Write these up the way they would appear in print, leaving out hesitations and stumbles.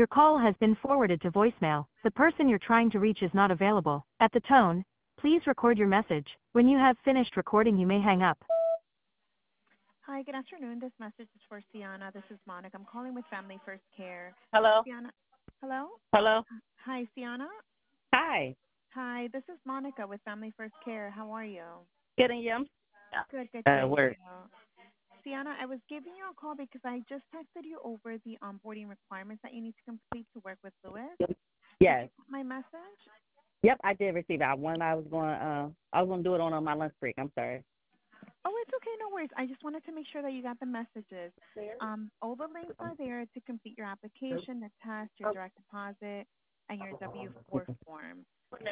Your call has been forwarded to voicemail. The person you're trying to reach is not available. At the tone, please record your message. When you have finished recording, you may hang up. Hi, good afternoon. This message is for Siana. This is Monica. I'm calling with Family First Care. Hello? Siana, hello? Hello? Hi, Siana. Hi. Hi, this is Monica with Family First Care. How are you? Getting you? Good, thank Work. you. Siana, I was giving you a call because I just texted you over the onboarding requirements that you need to complete to work with Lewis. Yes. My message? Yep, I did receive that one. I was going to do it on my lunch break. I'm sorry. Oh, it's okay, no worries. I just wanted to make sure that you got the messages. All the links are there to complete your application, the test, your direct deposit, and your W-4 form.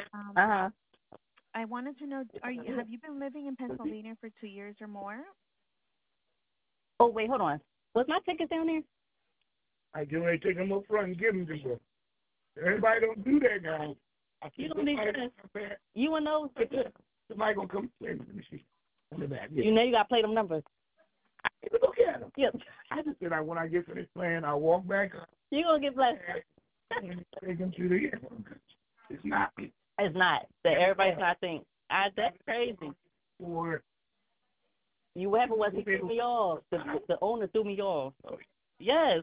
I wanted to know, have you been living in Pennsylvania for 2 years or more? Oh, wait, hold on. Was my ticket down there? I can only take them up front and give them to them. Everybody don't do that now. You don't need to. You and those. Somebody going to come play. Let me see. On the back. Yeah. You know you got to play them numbers. Look at them. Yep. I just said when I get finished playing, I'll walk back. You're going to get blessed. Take them to the end. It's not. It's not. Everybody's not thinking. That's crazy. Or you ever was he threw me off. The owner threw me off. Yes.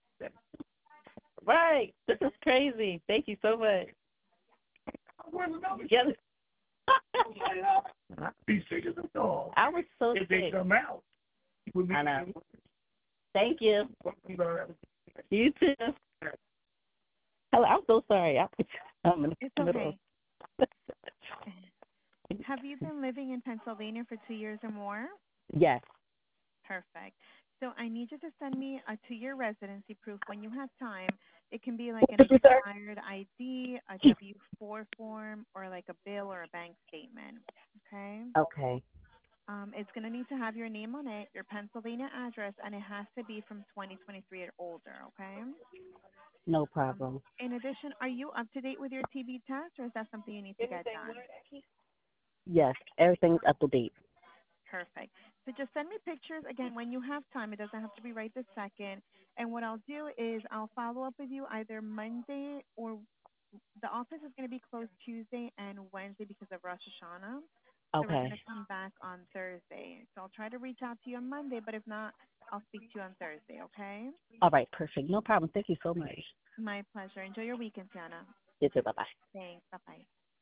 Right. This is crazy. Thank you so much. Yes. Be sick as a dog. I was so if sick. They come out. I know. Thank you. You too. Hello, I'm so sorry. It's okay. Have you been living in Pennsylvania for 2 years or more? Yes. Perfect. So I need you to send me a 2-year residency proof when you have time. It can be like an expired ID, a W-4 form, or like a bill or a bank statement. Okay? Okay. It's going to need to have your name on it, your Pennsylvania address, and it has to be from 2023 or older, okay? No problem. In addition, are you up to date with your TB test, or is that something you need to get done? Yes, everything's up to date. Perfect. So just send me pictures, again, when you have time. It doesn't have to be right this second. And what I'll do is I'll follow up with you either Monday or the office is going to be closed Tuesday and Wednesday because of Rosh Hashanah. So we're going to come back on Thursday. So I'll try to reach out to you on Monday, but if not, I'll speak to you on Thursday, okay? All right, perfect. No problem. Thank you so much. My pleasure. Enjoy your weekend, Tiana. You too. Bye-bye. Thanks. Bye-bye.